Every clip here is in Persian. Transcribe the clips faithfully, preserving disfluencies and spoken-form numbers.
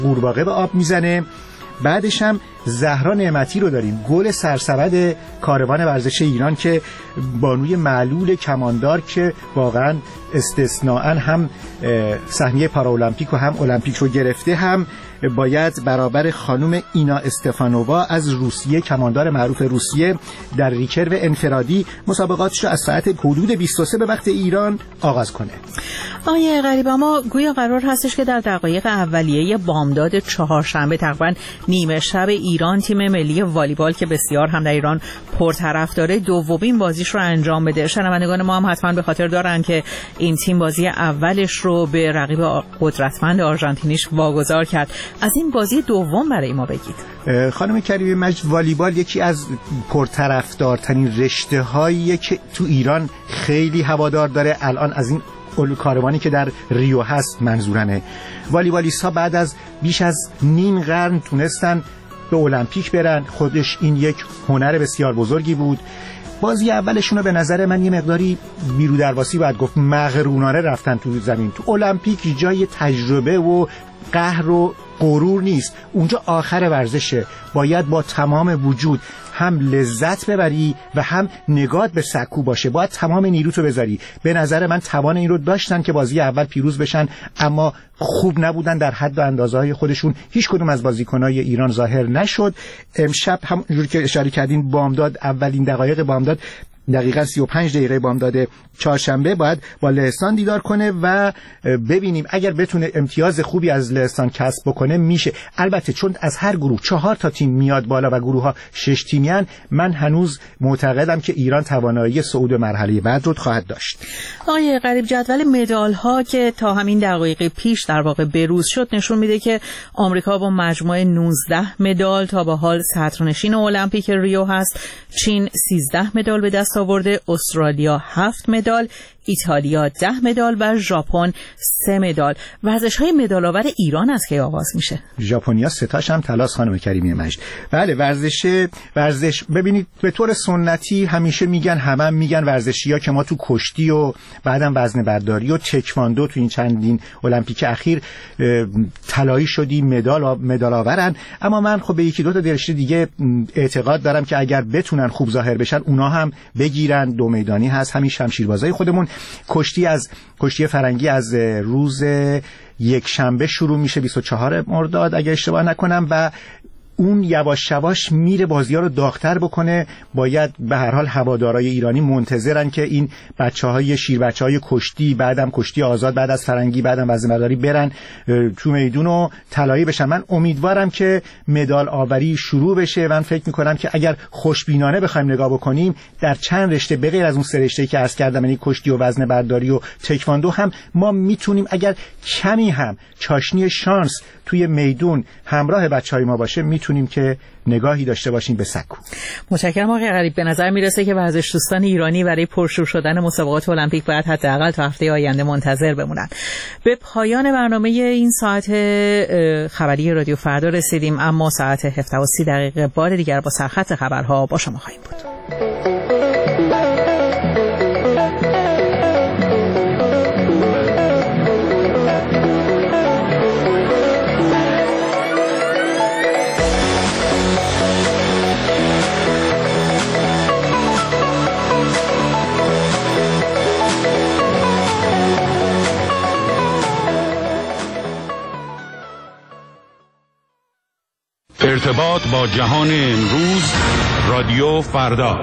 قورباغه به آب میزنه. بعدش هم زهرا نعمتی رو داریم، گل سرسبد کاروان ورزش ایران که بانوی معلول کماندار که واقعا استثناءً هم سهمیه پارالمپیک و هم المپیک رو گرفته، هم باید برابر خانم اینا استفانووا از روسیه، کماندار معروف روسیه، در ریکرو انفرادی مسابقاتش رو از ساعت حدود بیست و سه به وقت ایران آغاز کنه. آیه غریب، اما گویا قرار هستش که در دقایق اولیه بامداد چهارشنبه تقریبا نیمه شب ایران تیم ملی والیبال که بسیار هم در ایران پرطرفدار دومین بازیش رو انجام بده. شنوندگان ما هم حتما به خاطر دارن که این تیم بازی اولش رو به رقیب قدرتمند آرژانتینیش واگذار کرد. از این بازی دوم برای ما بگید. خانم کریمی مجد، والیبال یکی از پرطرفدارترین رشته‌هاییه که تو ایران خیلی هوادار داره. الان از این کاروانی که در ریو هست منظورمه، والیبالیست‌ها بعد از بیش از نیم قرن تونستن به المپیک برن. خودش این یک هنر بسیار بزرگی بود. بازی اولشون رو به نظر من یه مقداری بیرودرواسی باید گفت، مغرورانه رفتن تو زمین. تو المپیک جای تجربه و قهر و غرور نیست، اونجا آخر ورزشه. باید با تمام وجود هم لذت ببری و هم نگات به سکو باشه. باید تمام نیروتو بذاری. به نظر من توان این رو داشتن که بازی اول پیروز بشن، اما خوب نبودن در حد و اندازه‌های خودشون. هیچ کدوم از بازیکن‌های ایران ظاهر نشد. امشب همونجوری که اشاره کردین بامداد، اولین دقایق بامداد، دقیقاً سی و پنج دقیقه بامداد چهارشنبه باید با لهستان دیدار کنه و ببینیم اگر بتونه امتیاز خوبی از لهستان کسب بکنه میشه. البته چون از هر گروه چهار تا تیم میاد بالا و گروه ها شش تیمیان، من هنوز معتقدم که ایران توانایی صعود مرحله بعد رو خواهد داشت. آیه غریب، جدول مدال ها که تا همین دقایق پیش در واقع بروز شد نشون میده که آمریکا با مجموع نوزده مدال تا به حال صدرنشین المپیک ریو هست. چین سیزده مدال به دست آورده، استرالیا هفت مدال، ایتالیا ده مدال و ژاپن سه مدال. ورزش‌های مدال‌آور ایران از کی آغاز میشه؟ ژاپنیا سه تاش هم طلاست خانم کریمی مجد. بله، ورزش ورزش ببینید به طور سنتی همیشه میگن همه هم میگن ورزشی‌ها که ما تو کشتی و بعدم وزنه برداری و تکواندو تو این چندین المپیک اخیر طلایی شدیم، مدال مدال آورن. اما من خب به یکی دو تا رشته دیگه اعتقاد دارم که اگر بتونن خوب ظاهر بشن اونا هم بگیرن. دو میدانی هست، همین شمشیربازای خودمون. کشتی از کشتی فرنگی از روز یک شنبه شروع میشه، بیست و چهارم مرداد اگه اشتباه نکنم، و اون یواش یواش میره بازی‌ها رو داغ‌تر بکنه. باید به هر حال هوادارهای ایرانی منتظرن که این بچه‌های شیر بچه‌های کشتی، بعدم کشتی آزاد، بعد از فرنگی، بعدم وزنه‌برداری برن تو میدون و طلایی بشن. من امیدوارم که مدال آوری شروع بشه. من فکر می‌کنم که اگر خوشبینانه بخوایم نگاه بکنیم در چند رشته به غیر از اون سه رشته‌ای که عرض کردم، یعنی کشتی و وزنه‌برداری و تکواندو، هم ما میتونیم اگر کمی هم چاشنی شانس توی میدون همراه بچه‌های ما باشه میتونیم که نگاهی داشته باشیم به سکو. متشکرم آقای غریب. به نظر میرسه که ورزش دوستان ایرانی برای پرشور شدن مسابقات المپیک باید حداقل تا هفته آینده منتظر بمونن. به پایان برنامه این ساعت خبری رادیو فردا رسیدیم، اما ساعت هفده و سی دقیقه بار دیگر با سرخط خبرها با شما خواهیم بود. ارتباط با جهان امروز، رادیو فردا.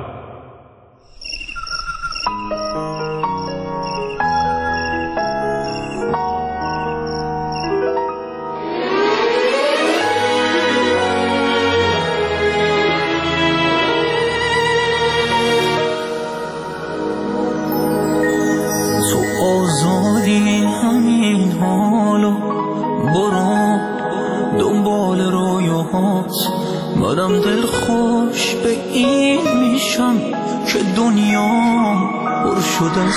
تو آزادی همین حالو برو دنبال رویاهات، منم دل خوش به این میشم که دنیا پر شده از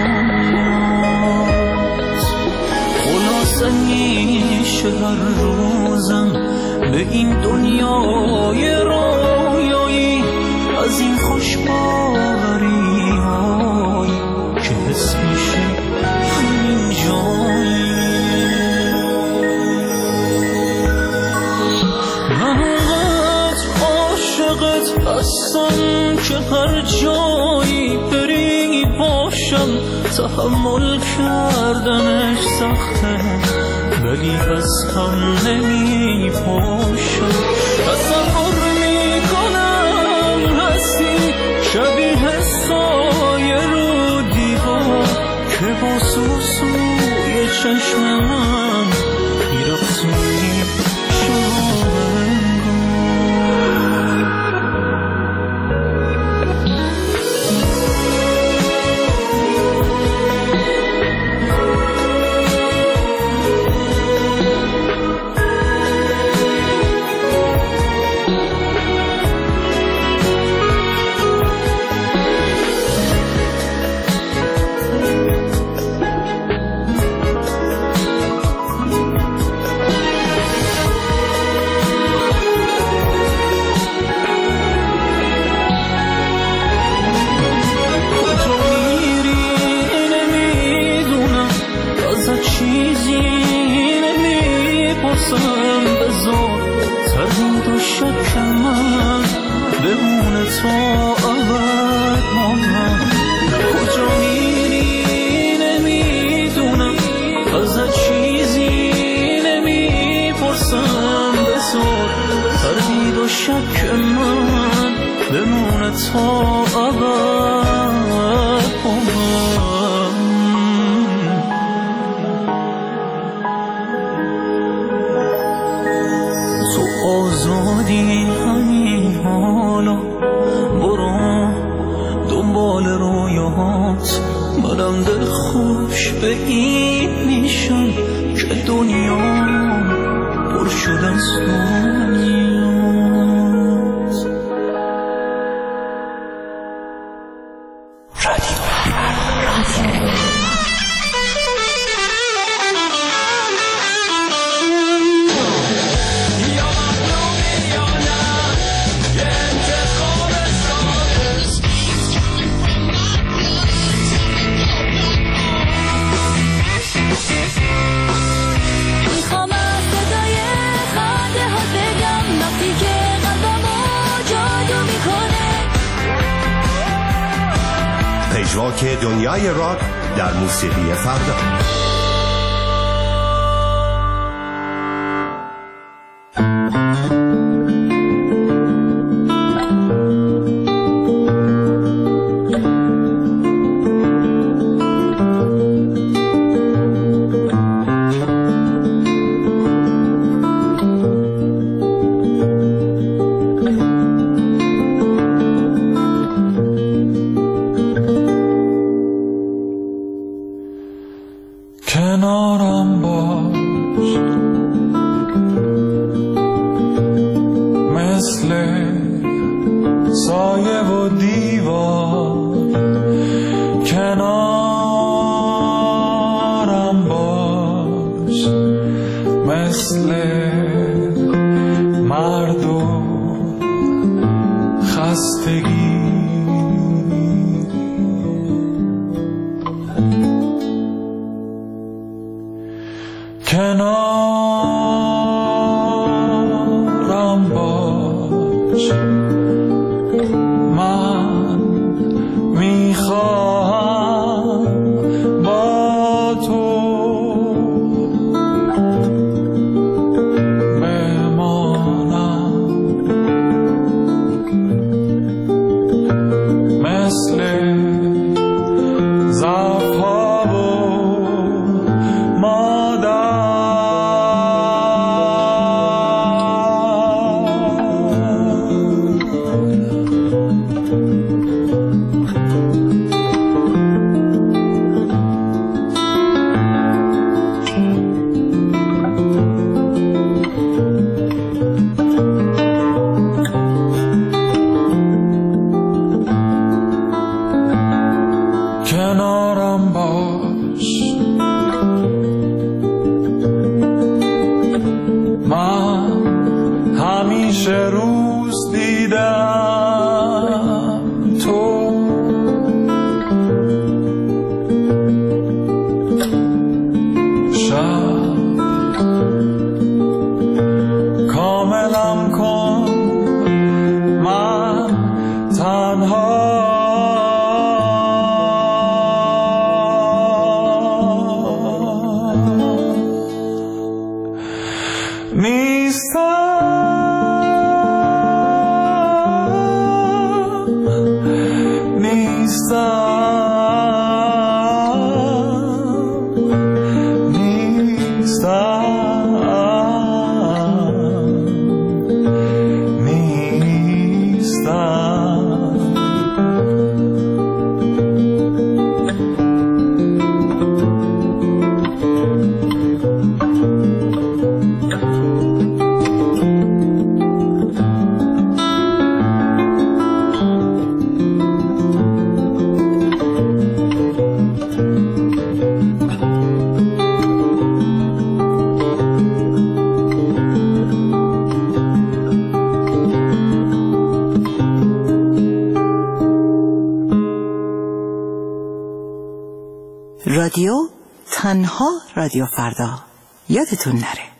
دنیات. خلاصه میشه هر روزم به این دنیای رویایی از این خوشباری های که حس میشه همین جایی. هستم که هر جایی بری باشم، تحمل کردنش سخته ولی از هم نمی پاشم. تصور می کنم هستی شبیه سایه رو دیوار که با سوسوی چشم من میرقصونی شما. پژواک دنیای راک در موسیقی فردا. نیستم نیستم رادیو تنها رادیو فردا، یادتون نره.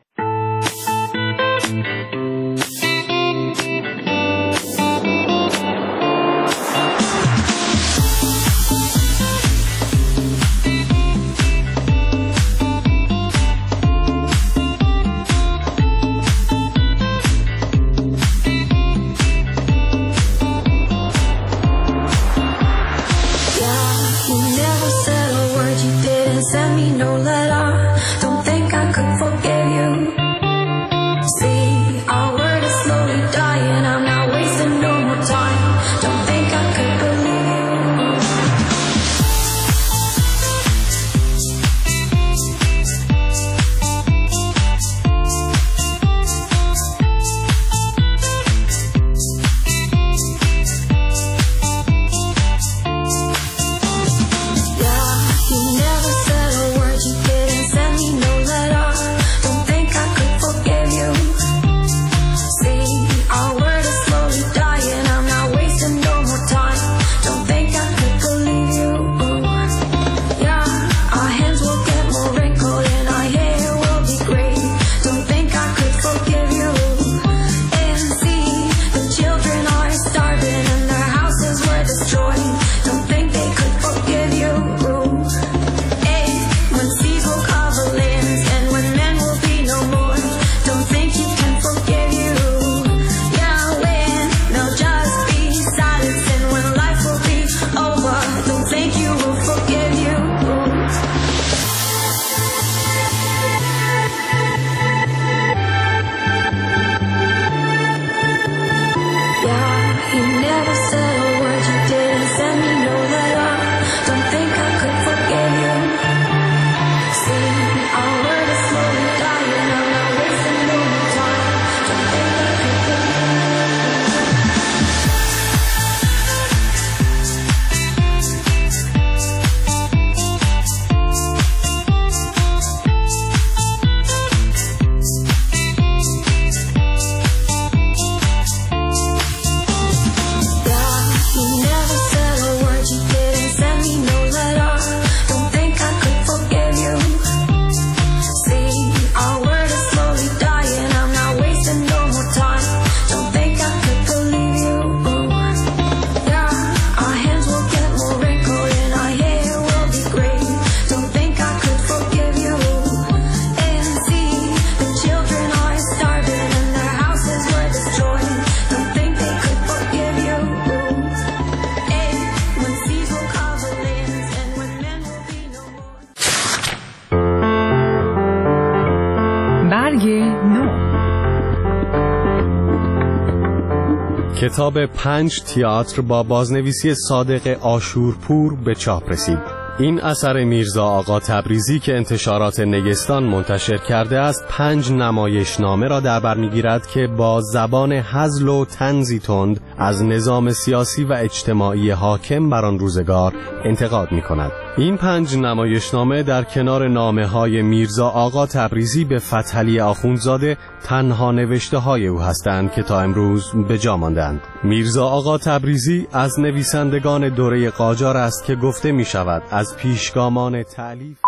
کتاب پنج تئاتر با بازنویسی صادق آشورپور به چاپ رسید. این اثر میرزا آقا تبریزی که انتشارات نگستان منتشر کرده است، پنج نمایشنامه را در بر می‌گیرد که با زبان هزل و طنزی تند از نظام سیاسی و اجتماعی حاکم بر آن روزگار انتقاد می‌کند. این پنج نمایشنامه در کنار نامه‌های میرزا آقا تبریزی به فتحعلی آخوندزاده تنها نوشته‌های او هستند که تا امروز به جا ماندند. میرزا آقا تبریزی از نویسندگان دوره قاجار است که گفته می‌شود از پیشگامان تألیف